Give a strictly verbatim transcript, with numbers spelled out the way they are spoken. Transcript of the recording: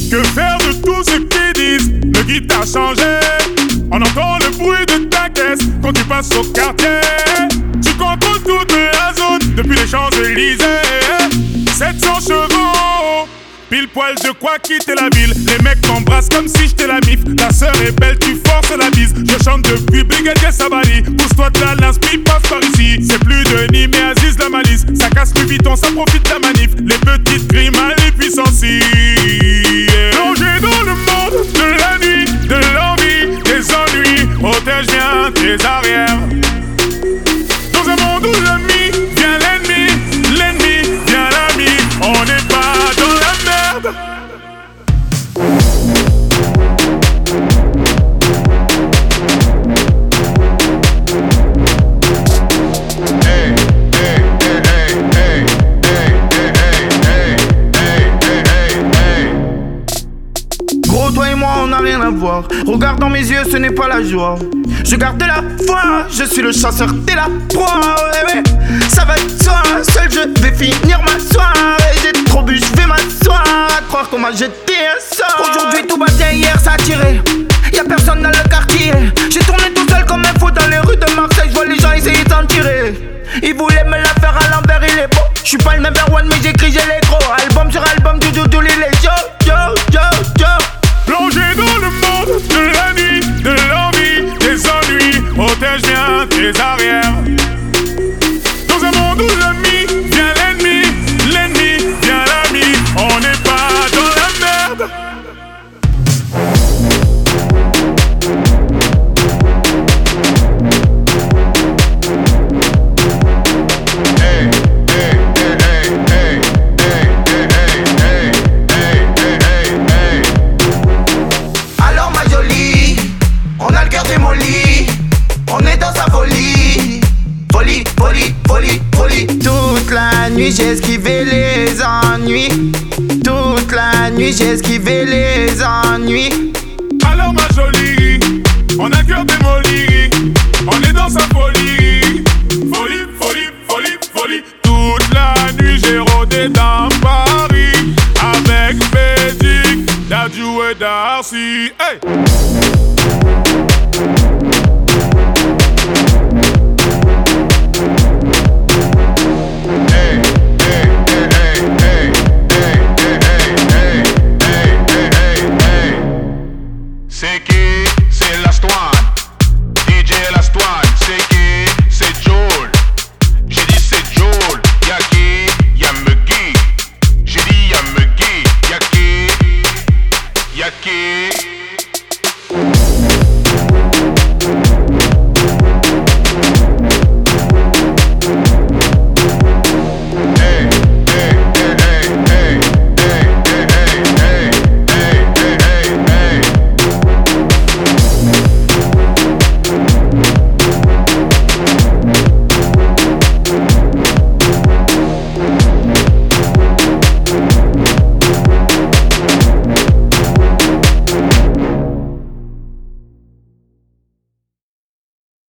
Que faire de tout ce qu'ils disent? Le guide t'a changé. On entend le bruit de ta caisse quand tu passes au quartier. Tu contrôles toute la zone depuis les Champs-Élysées. sept cents chevaux, pile poil de quoi quitter la ville. Les mecs t'embrassent comme si j'étais la mif. Ta sœur est belle, tu forces la bise. Je chante depuis Brigadier Sabali. Pousse-toi de la l'inspi, passe par ici. C'est plus Denis mais Aziz la malice. Ça casse plus vite, on ça profite de la manif. Les petites grimes à les puissances. Plongé dans le monde de la nuit, de l'envie, des ennuis. Protège bien tes arrières. Dans un monde où l'ami vient l'ennemi, l'ennemi vient l'ami. On n'est pas dans la merde. Gros, toi et moi on n'a rien à voir. Regarde dans mes yeux, ce n'est pas la joie. Je garde la foi, je suis le chasseur, t'es la proie. Ouais, ouais. Ça va de soi, seul je vais finir ma soirée. J'ai trop bu, je vais m'asseoir. À croire qu'on m'a jeté un sort. Aujourd'hui tout va bien, hier ça a tiré. Y'a personne dans le quartier. J'ai tourné tout seul comme un fou dans les rues de Marseille. Je vois les gens essayer d'en tirer. Ils voulaient me la faire à l'envers, il est beau. J'suis pas le number one mais j'écris, j'ai les gros. Album sur album, du du du les yo yo yo yo. Plongé dans le monde de la nuit, de l'envie, des ennuis. Protège bien tes arrières. Dans un monde où l'ami vient l'ennemi, l'ennemi vient l'ami. On n'est pas dans la merde. Alors ma jolie, on a le cœur démoli. On est dans sa folie. Folie, folie, folie, folie. Toute la nuit j'ai esquivé les ennuis. Toute la nuit j'ai esquivé les ennuis. Alors ma jolie, on a le cœur démoli. On est dans sa folie. Folie, folie, folie, folie. Toute la nuit j'ai rôdé dans Paris. Avec Bédic, Dadju et Darcy. Hey!